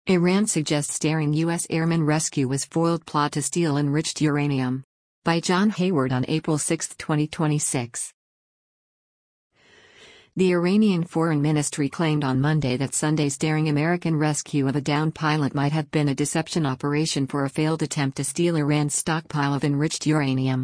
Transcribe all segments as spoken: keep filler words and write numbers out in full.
Iran suggests daring U S airman rescue was foiled plot to steal enriched uranium. By John Hayward on April sixth, twenty twenty-six. The Iranian Foreign Ministry claimed on Monday that Sunday's daring American rescue of a downed pilot might have been a deception operation for a failed attempt to steal Iran's stockpile of enriched uranium.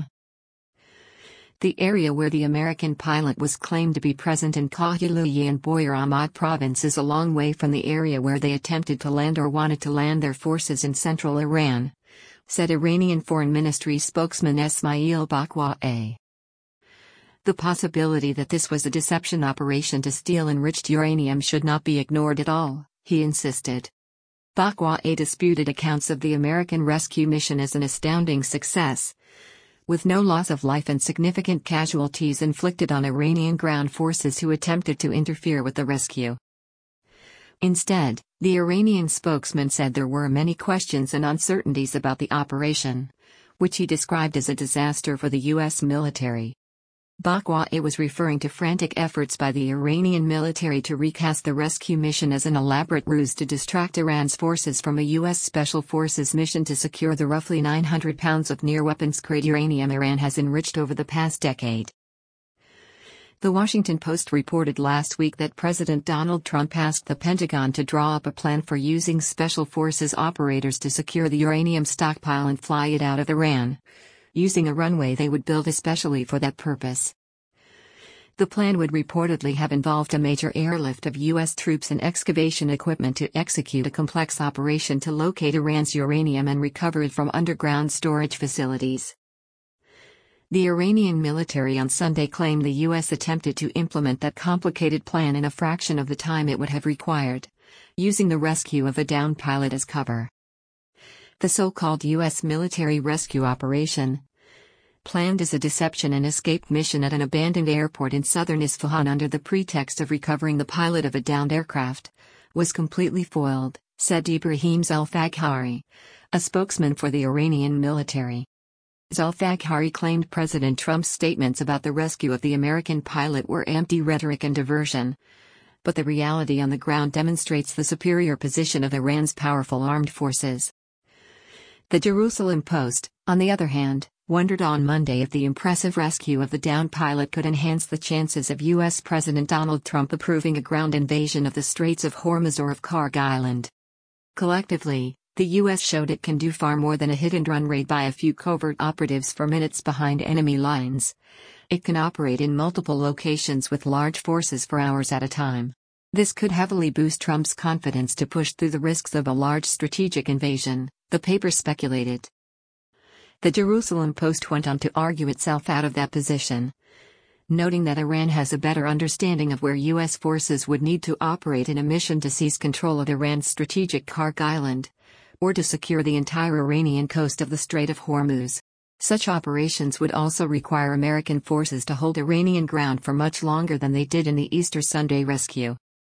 The area where the American pilot was claimed to be present in Kahyalouyi and Boyar Ahmad province is a long way from the area where they attempted to land or wanted to land their forces in central Iran, said Iranian Foreign Ministry spokesman Esmail Baqai. The possibility that this was a deception operation to steal enriched uranium should not be ignored at all, he insisted. Baqai disputed accounts of the American rescue mission as an astounding success, with no loss of life and significant casualties inflicted on Iranian ground forces who attempted to interfere with the rescue. Instead, the Iranian spokesman said there were many questions and uncertainties about the operation, which he described as a disaster for the U S military. Baqai was referring to frantic efforts by the Iranian military to recast the rescue mission as an elaborate ruse to distract Iran's forces from a U S Special Forces mission to secure the roughly nine hundred pounds of near-weapons-grade uranium Iran has enriched over the past decade. The Washington Post reported last week that President Donald Trump asked the Pentagon to draw up a plan for using Special Forces operators to secure the uranium stockpile and fly it out of Iran, using a runway they would build especially for that purpose. The plan would reportedly have involved a major airlift of U S troops and excavation equipment to execute a complex operation to locate Iran's uranium and recover it from underground storage facilities. The Iranian military on Sunday claimed the U S attempted to implement that complicated plan in a fraction of the time it would have required, using the rescue of a downed pilot as cover. The so-called U S military rescue operation, planned as a deception and escape mission at an abandoned airport in southern Isfahan under the pretext of recovering the pilot of a downed aircraft, was completely foiled, said Ibrahim Zolfaghari, a spokesman for the Iranian military. Zolfaghari claimed President Trump's statements about the rescue of the American pilot were empty rhetoric and diversion, but the reality on the ground demonstrates the superior position of Iran's powerful armed forces. The Jerusalem Post, on the other hand, wondered on Monday if the impressive rescue of the downed pilot could enhance the chances of U S President Donald Trump approving a ground invasion of the Straits of Hormuz or of Kharg Island. Collectively, the U S showed it can do far more than a hit-and-run raid by a few covert operatives for minutes behind enemy lines. It can operate in multiple locations with large forces for hours at a time. This could heavily boost Trump's confidence to push through the risks of a large strategic invasion, the paper speculated. The Jerusalem Post went on to argue itself out of that position, noting that Iran has a better understanding of where U S forces would need to operate in a mission to seize control of Iran's strategic Kharg Island, or to secure the entire Iranian coast of the Strait of Hormuz. Such operations would also require American forces to hold Iranian ground for much longer than they did in the Easter Sunday rescue.